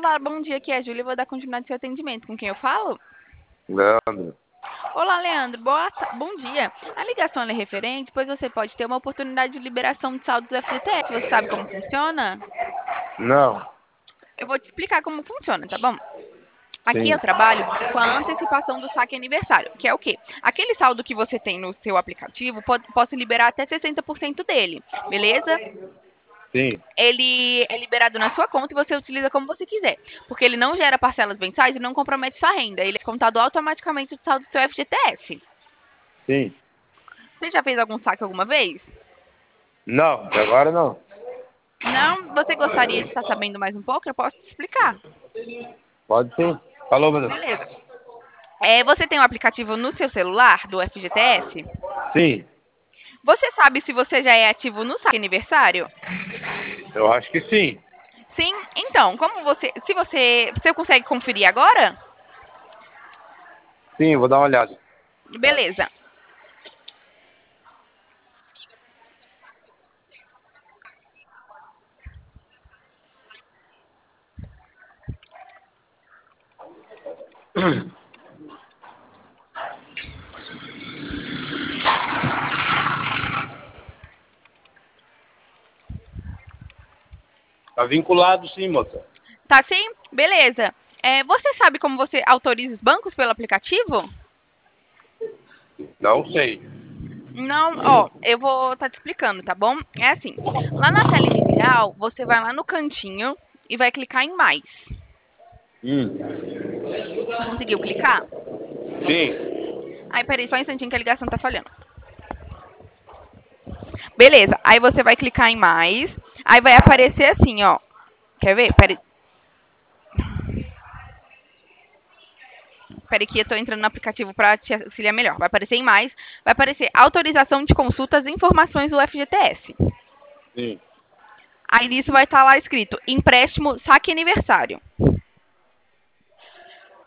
Olá, bom dia, aqui é a Júlia, vou dar continuidade ao seu atendimento. Com quem eu falo? Leandro. Olá, Leandro, bom dia. A ligação ela é referente, pois você pode ter uma oportunidade de liberação de saldo do FGTS. Você sabe como funciona? Não. Eu vou te explicar como funciona, tá bom? Aqui Sim. eu trabalho com a antecipação do saque aniversário, que é o quê? Aquele saldo que você tem no seu aplicativo, posso liberar até 60% dele, beleza? Sim. Ele é liberado na sua conta e você utiliza como você quiser. Porque ele não gera parcelas mensais e não compromete sua renda. Ele é contado automaticamente do saldo do seu FGTS. Sim. Você já fez algum saque alguma vez? Não, agora não. Não? Você gostaria de estar sabendo mais um pouco? Eu posso te explicar. Pode sim. Falou, meu Deus. Beleza. Você tem um aplicativo no seu celular do FGTS? Sim. Você sabe se você já é ativo no saque aniversário? Eu acho que sim. Sim? Então, você consegue conferir agora? Sim, vou dar uma olhada. Beleza. Tá vinculado sim, moça. Tá sim? Beleza. Você sabe como você autoriza os bancos pelo aplicativo? Não sei. Não, ó, eu vou estar te explicando, tá bom? É assim, lá na tela inicial, você vai lá no cantinho e vai clicar em mais. Hum. Conseguiu clicar? Sim. Aí, peraí, só um instantinho que a ligação tá falhando. Beleza, aí você vai clicar em mais, aí vai aparecer assim, ó. Quer ver? Peraí. Peraí que eu tô entrando no aplicativo para te auxiliar melhor. Vai aparecer em mais, vai aparecer autorização de consultas e informações do FGTS. Sim. Aí nisso vai estar lá escrito empréstimo saque aniversário.